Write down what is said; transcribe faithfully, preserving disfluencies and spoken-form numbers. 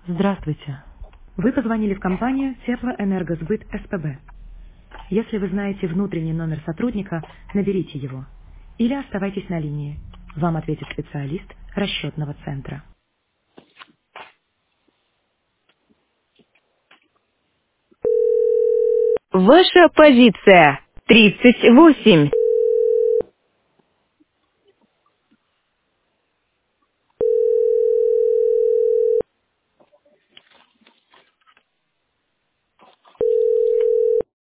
Здравствуйте. Вы позвонили в компанию Теплоэнергосбыт СПБ. Если вы знаете внутренний номер сотрудника, наберите его. Или оставайтесь на линии. Вам ответит специалист расчетного центра. Ваша позиция тридцать восемь.